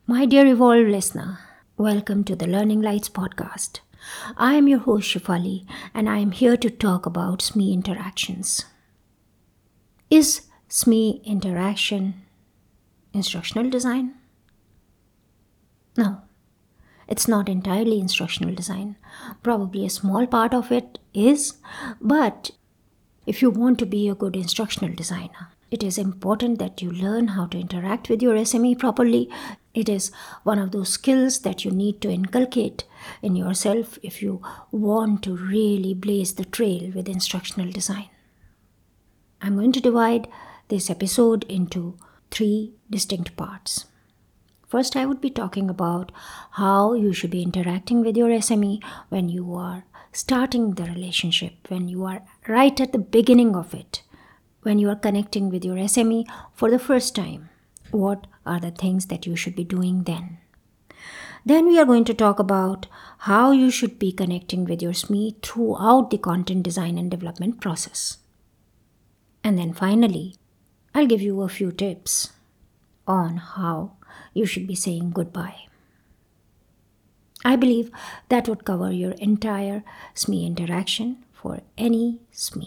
My dear evolved listener, welcome to the Learning Lights podcast. I am your host Shifali and I am here to talk about SME interactions. Is SME interaction instructional design? No, it's not entirely instructional design. Probably a small part of it is, but if you want to be a good instructional designer, it is important that you learn how to interact with your SME properly. It is one of those skills that you need to inculcate in yourself if you want to really blaze the trail with instructional design. I'm going to divide this episode into 3 distinct parts. First, I would be talking about how you should be interacting with your SME when you are starting the relationship, when you are right at the beginning of it, when you are connecting with your SME for the first time. What are the things that you should be doing then? Then we are going to talk about how you should be connecting with your SME throughout the content design and development process. And then finally, I'll give you a few tips on how you should be saying goodbye. I believe that would cover your entire SME interaction for any SME.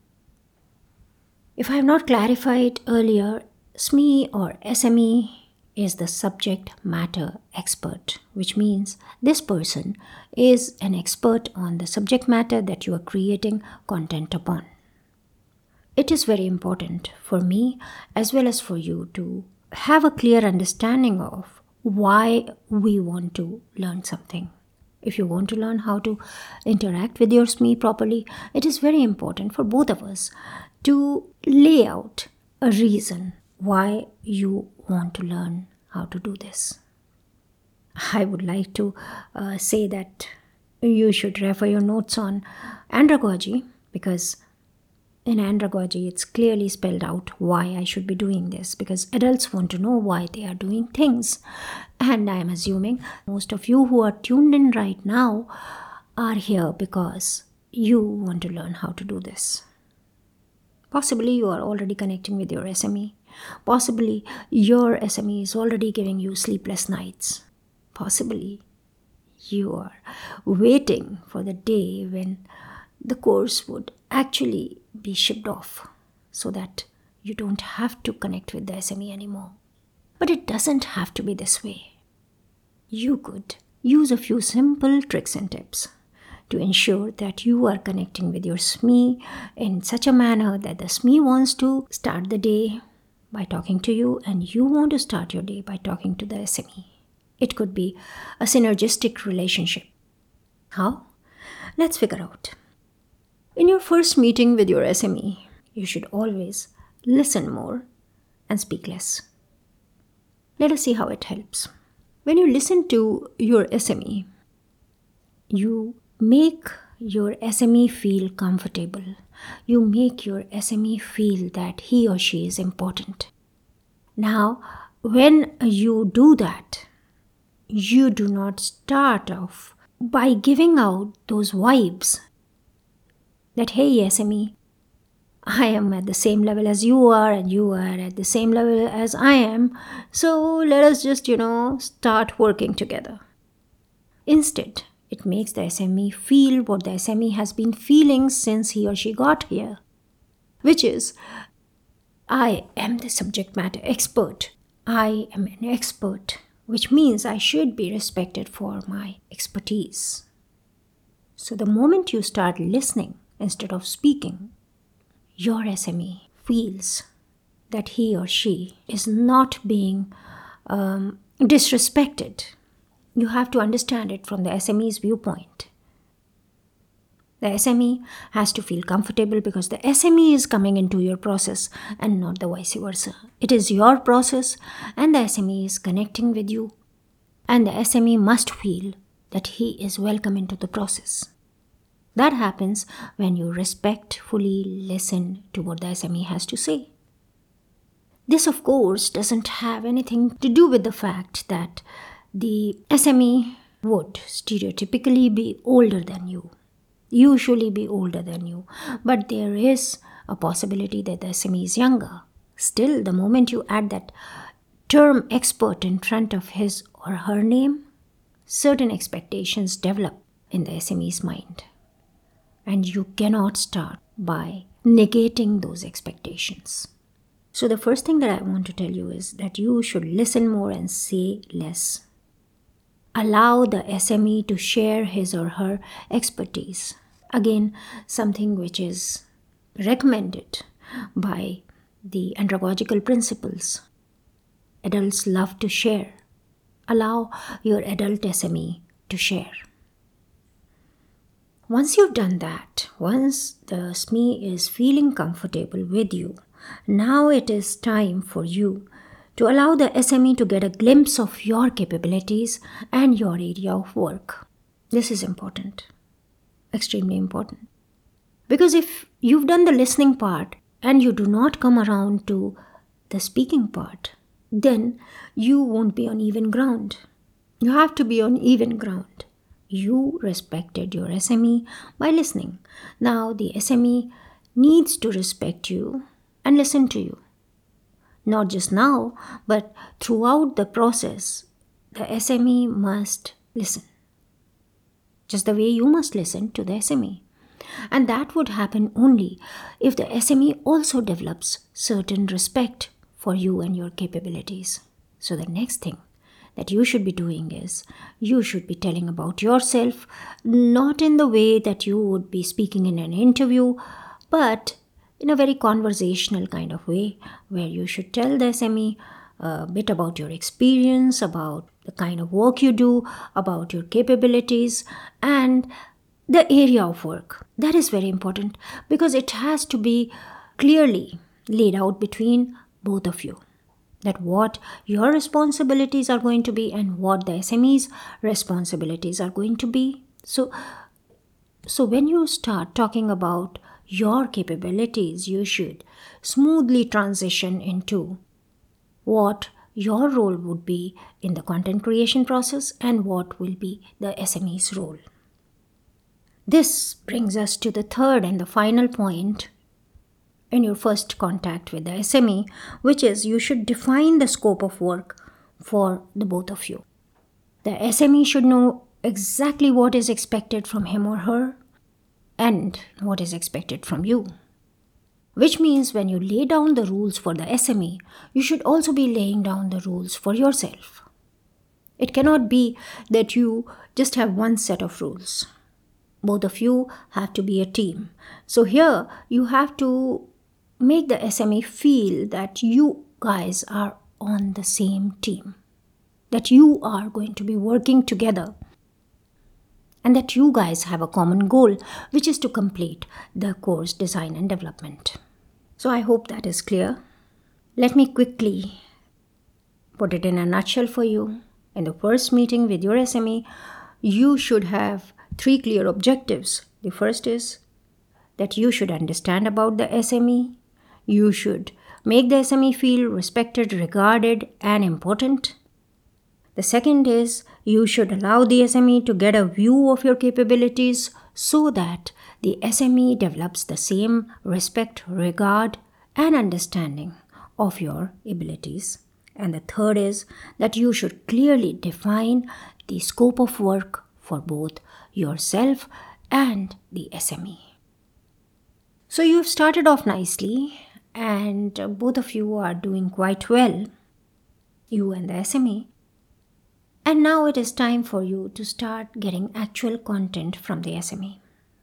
If I have not clarified earlier, SME or SME is the subject matter expert, which means this person is an expert on the subject matter that you are creating content upon. It is very important for me as well as for you to have a clear understanding of why we want to learn something. If you want to learn how to interact with your SME properly, it is very important for both of us to lay out a reason why you want to learn how to do this. I would like to say that you should refer your notes on andragogy, because in andragogy it's clearly spelled out why I should be doing this, because adults want to know why they are doing things. And I am assuming most of you who are tuned in right now are here because you want to learn how to do this. Possibly you are already connecting with your SME. Possibly your SME is already giving you sleepless nights. Possibly you are waiting for the day when the course would actually be shipped off so that you don't have to connect with the SME anymore. But it doesn't have to be this way. You could use a few simple tricks and tips to ensure that you are connecting with your SME in such a manner that the SME wants to start the day by talking to you and you want to start your day by talking to the SME. It could be a synergistic relationship. How? Let's figure out. In your first meeting with your SME, you should always listen more and speak less. Let us see how it helps. When you listen to your SME, you make your SME feel comfortable. You make your SME feel that he or she is important. Now, when you do that, you do not start off by giving out those vibes that, hey SME, I am at the same level as you are and you are at the same level as I am. So let us just, start working together. Instead, it makes the SME feel what the SME has been feeling since he or she got here, which is, I am the subject matter expert. I am an expert, which means I should be respected for my expertise. So the moment you start listening instead of speaking, your SME feels that he or she is not being disrespected. You have to understand it from the SME's viewpoint. The SME has to feel comfortable because the SME is coming into your process and not the vice versa. It is your process and the SME is connecting with you, and the SME must feel that he is welcome into the process. That happens when you respectfully listen to what the SME has to say. This, of course, doesn't have anything to do with the fact that the SME would stereotypically be older than you, usually be older than you, but there is a possibility that the SME is younger. Still, the moment you add that term expert in front of his or her name, certain expectations develop in the SME's mind. And you cannot start by negating those expectations. So the first thing that I want to tell you is that you should listen more and say less. Allow the SME to share his or her expertise. Again, something which is recommended by the andragogical principles. Adults love to share. Allow your adult SME to share. Once you've done that, once the SME is feeling comfortable with you, now it is time for you to allow the SME to get a glimpse of your capabilities and your area of work. This is important, extremely important. Because if you've done the listening part and you do not come around to the speaking part, then you won't be on even ground. You have to be on even ground. You respected your SME by listening. Now the SME needs to respect you and listen to you. Not just now, but throughout the process, the SME must listen. Just the way you must listen to the SME. And that would happen only if the SME also develops certain respect for you and your capabilities. So the next thing that you should be doing is you should be telling about yourself, not in the way that you would be speaking in an interview, but in a very conversational kind of way, where you should tell the SME a bit about your experience, about the kind of work you do, about your capabilities, and the area of work. That is very important because it has to be clearly laid out between both of you, that what your responsibilities are going to be and what the SME's responsibilities are going to be. So when you start talking about your capabilities, you should smoothly transition into what your role would be in the content creation process and what will be the SME's role. This brings us to the third and the final point in your first contact with the SME, which is you should define the scope of work for the both of you. The SME should know exactly what is expected from him or her and what is expected from you. Which means when you lay down the rules for the SME, you should also be laying down the rules for yourself. It cannot be that you just have one set of rules. Both of you have to be a team. So here you have to make the SME feel that you guys are on the same team, that you are going to be working together, and that you guys have a common goal, which is to complete the course design and development. So I hope that is clear. Let me quickly put it in a nutshell for you. In the first meeting with your SME, you should have 3 clear objectives. The first is that you should understand about the SME. You should make the SME feel respected, regarded, and important. The second is you should allow the SME to get a view of your capabilities so that the SME develops the same respect, regard, and understanding of your abilities. And the third is that you should clearly define the scope of work for both yourself and the SME. So you've started off nicely and both of you are doing quite well, you and the SME. And now it is time for you to start getting actual content from the SME.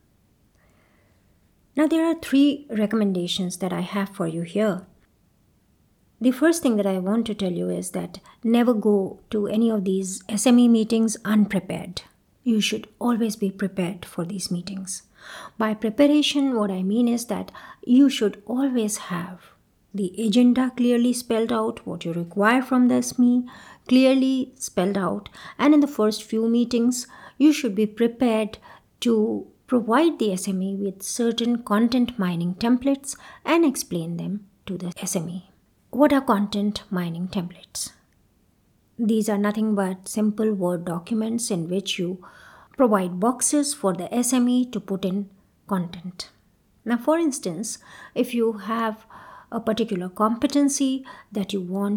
Now there are 3 recommendations that I have for you here. The first thing that I want to tell you is that never go to any of these SME meetings unprepared. You should always be prepared for these meetings. By preparation, what I mean is that you should always have the agenda clearly spelled out, what you require from the SME clearly spelled out, and in the first few meetings, you should be prepared to provide the SME with certain content mining templates and explain them to the SME. What are content mining templates? These are nothing but simple Word documents in which you provide boxes for the SME to put in content. Now, for instance, if you have a particular competency that you want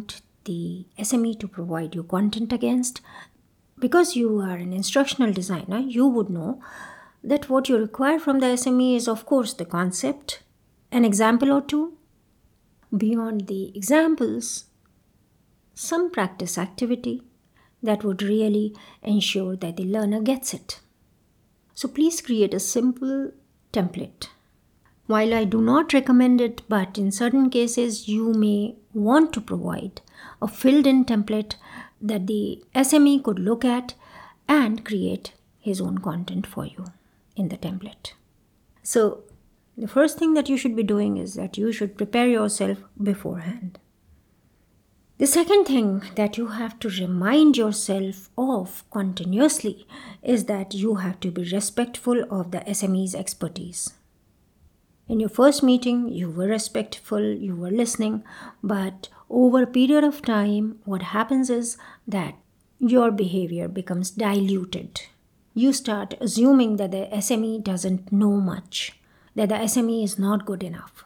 the SME to provide you content against. Because you are an instructional designer, you would know that what you require from the SME is, of course, the concept, an example or two. Beyond the examples, some practice activity that would really ensure that the learner gets it. So please create a simple template. While I do not recommend it, but in certain cases you may want to provide a filled-in template that the SME could look at and create his own content for you in the template. So the first thing that you should be doing is that you should prepare yourself beforehand. The second thing that you have to remind yourself of continuously is that you have to be respectful of the SME's expertise. In your first meeting, you were respectful, you were listening, but over a period of time, what happens is that your behavior becomes diluted. You start assuming that the SME doesn't know much, that the SME is not good enough.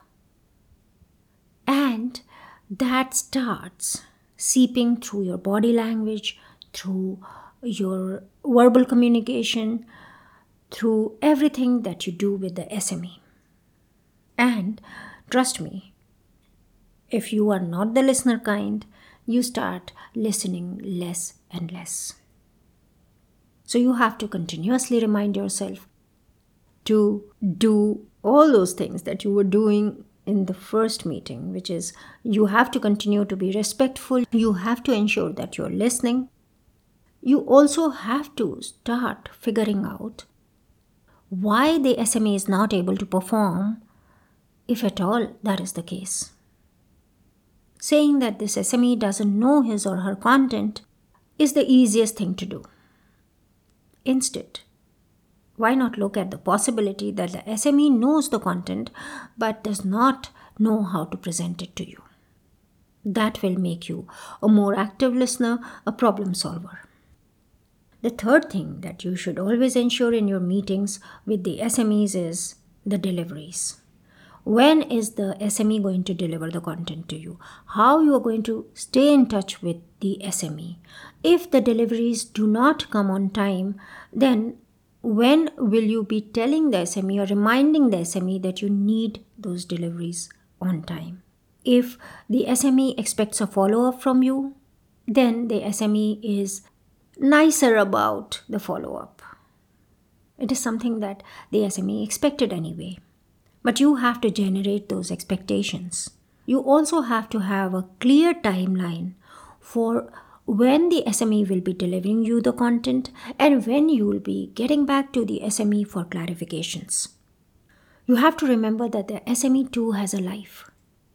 And that starts seeping through your body language, through your verbal communication, through everything that you do with the SME. And trust me, if you are not the listener kind, you start listening less and less. So you have to continuously remind yourself to do all those things that you were doing in the first meeting, which is you have to continue to be respectful. You have to ensure that you're listening. You also have to start figuring out why the SME is not able to perform, if at all that is the case. Saying that this SME doesn't know his or her content is the easiest thing to do. Instead, why not look at the possibility that the SME knows the content but does not know how to present it to you? That will make you a more active listener, a problem solver. The third thing that you should always ensure in your meetings with the SMEs is the deliveries. When is the SME going to deliver the content to you? How you are going to stay in touch with the SME? If the deliveries do not come on time, then when will you be telling the SME or reminding the SME that you need those deliveries on time? If the SME expects a follow-up from you, then the SME is nicer about the follow-up. It is something that the SME expected anyway. But you have to generate those expectations. You also have to have a clear timeline for when the SME will be delivering you the content and when you will be getting back to the SME for clarifications. You have to remember that the SME too has a life.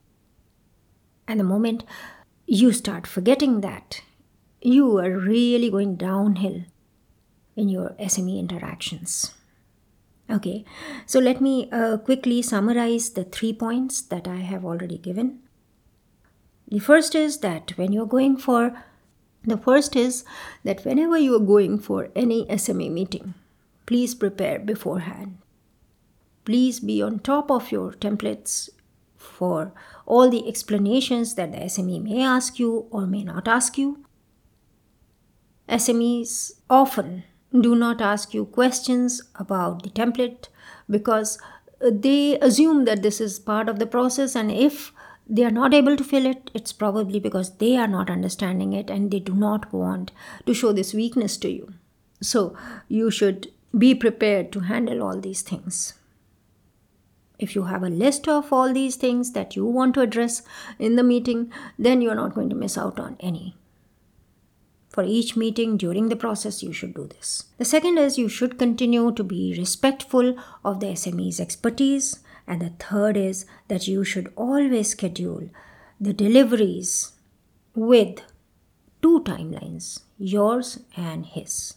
And the moment you start forgetting that, you are really going downhill in your SME interactions. Okay, so let me quickly summarize the 3 points that I have already given. The first is that whenever you are going for any SME meeting, please prepare beforehand. Please be on top of your templates for all the explanations that the SME may ask you or may not ask you. SMEs often do not ask you questions about the template because they assume that this is part of the process, and if they are not able to fill it, it's probably because they are not understanding it and they do not want to show this weakness to you. So you should be prepared to handle all these things. If you have a list of all these things that you want to address in the meeting, then you're not going to miss out on any. For each meeting during the process, you should do this. The second is you should continue to be respectful of the SME's expertise. And the third is that you should always schedule the deliveries with 2 timelines, yours and his.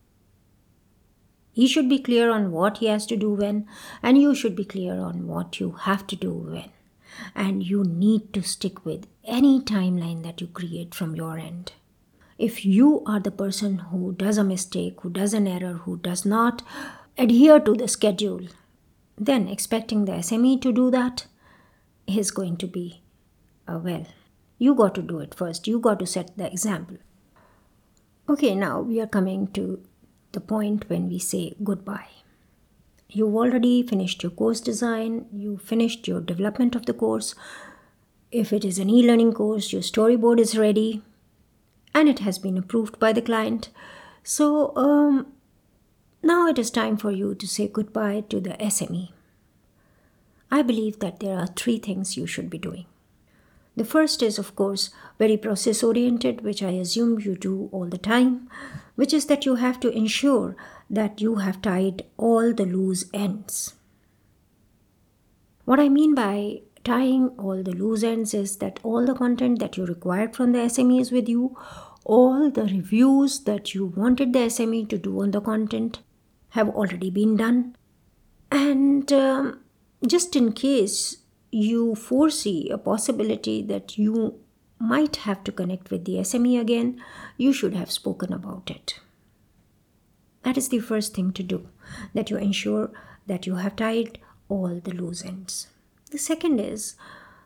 He should be clear on what he has to do when, and you should be clear on what you have to do when. And you need to stick with any timeline that you create from your end. If you are the person who does a mistake, who does an error, who does not adhere to the schedule, then expecting the SME to do that is going to be, You got to do it first. You got to set the example. Okay, now we are coming to the point when we say goodbye. You've already finished your course design, you finished your development of the course. If it is an e-learning course, your storyboard is ready and it has been approved by the client. So now it is time for you to say goodbye to the SME. I believe that there are 3 things you should be doing. The first is, of course, very process oriented, which I assume you do all the time, which is that you have to ensure that you have tied all the loose ends. What I mean by tying all the loose ends is that all the content that you required from the SME is with you, all the reviews that you wanted the SME to do on the content have already been done, and just in case you foresee a possibility that you might have to connect with the SME again, you should have spoken about it. That is the first thing to do, that you ensure that you have tied all the loose ends. The second is,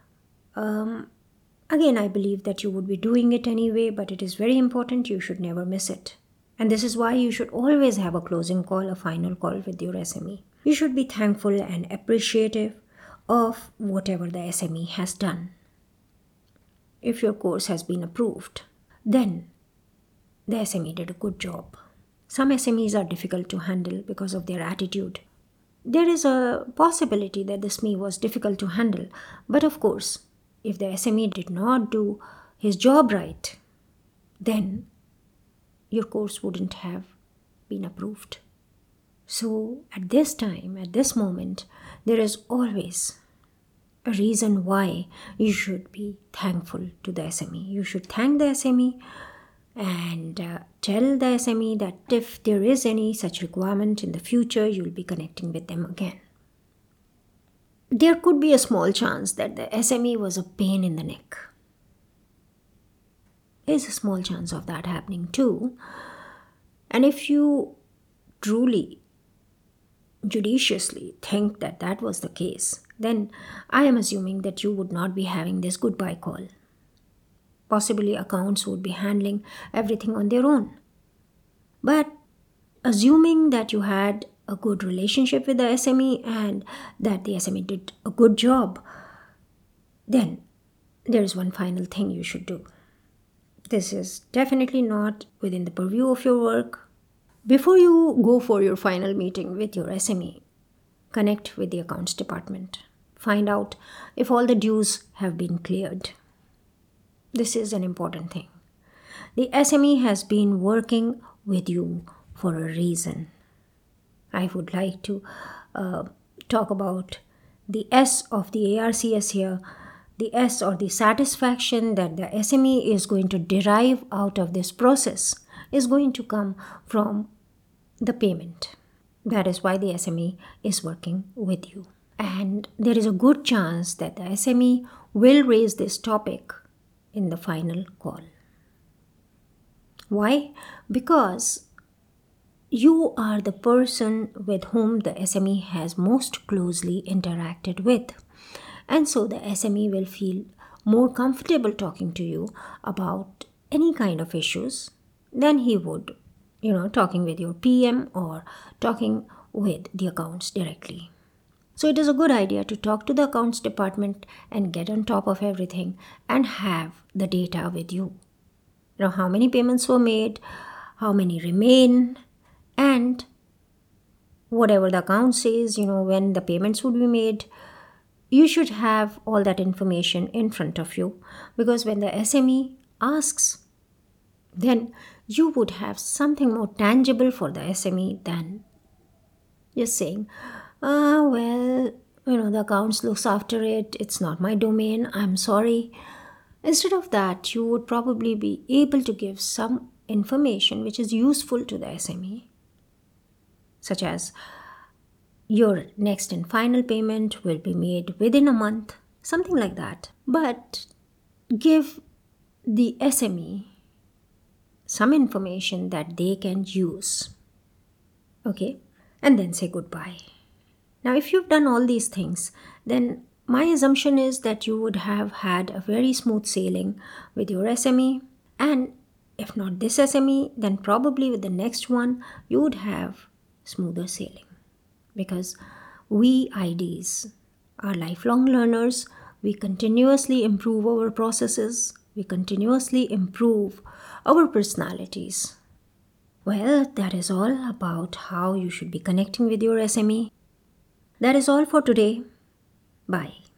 again, I believe that you would be doing it anyway, but it is very important. You should never miss it. And this is why you should always have a closing call, a final call with your SME. You should be thankful and appreciative of whatever the SME has done. If your course has been approved, then the SME did a good job. Some SMEs are difficult to handle because of their attitude. There is a possibility that the SME was difficult to handle, but of course, if the SME did not do his job right, then your course wouldn't have been approved. So at this time, at this moment, there is always a reason why you should be thankful to the SME. You should thank the SME and tell the SME that if there is any such requirement in the future, you'll be connecting with them again. There could be a small chance that the SME was a pain in the neck. There's a small chance of that happening too. And if you truly, judiciously think that that was the case, then I am assuming that you would not be having this goodbye call. Possibly accounts would be handling everything on their own. But assuming that you had a good relationship with the SME and that the SME did a good job, then there is one final thing you should do. This is definitely not within the purview of your work. Before you go for your final meeting with your SME, connect with the accounts department. Find out if all the dues have been cleared. This is an important thing. The SME has been working with you for a reason. I would like to talk about the S of the ARCS here. The S, or the satisfaction that the SME is going to derive out of this process, is going to come from the payment. That is why the SME is working with you. And there is a good chance that the SME will raise this topic in the final call. Why? Because you are the person with whom the SME has most closely interacted with. And so the SME will feel more comfortable talking to you about any kind of issues than he would, talking with your PM or talking with the accounts directly. So it is a good idea to talk to the accounts department and get on top of everything and have the data with you. How many payments were made, how many remain, and whatever the account says, when the payments would be made. You should have all that information in front of you, because when the SME asks, then you would have something more tangible for the SME than just saying, the accounts looks after it, it's not my domain, I'm sorry. Instead of that, you would probably be able to give some information which is useful to the SME, such as your next and final payment will be made within a month, something like that. But give the SME some information that they can use. Okay? And then say goodbye. Now, if you've done all these things, then my assumption is that you would have had a very smooth sailing with your SME, and if not this SME, then probably with the next one, you would have smoother sailing. Because we IDs are lifelong learners, we continuously improve our processes, we continuously improve our personalities. Well, that is all about how you should be connecting with your SME. That is all for today. Bye.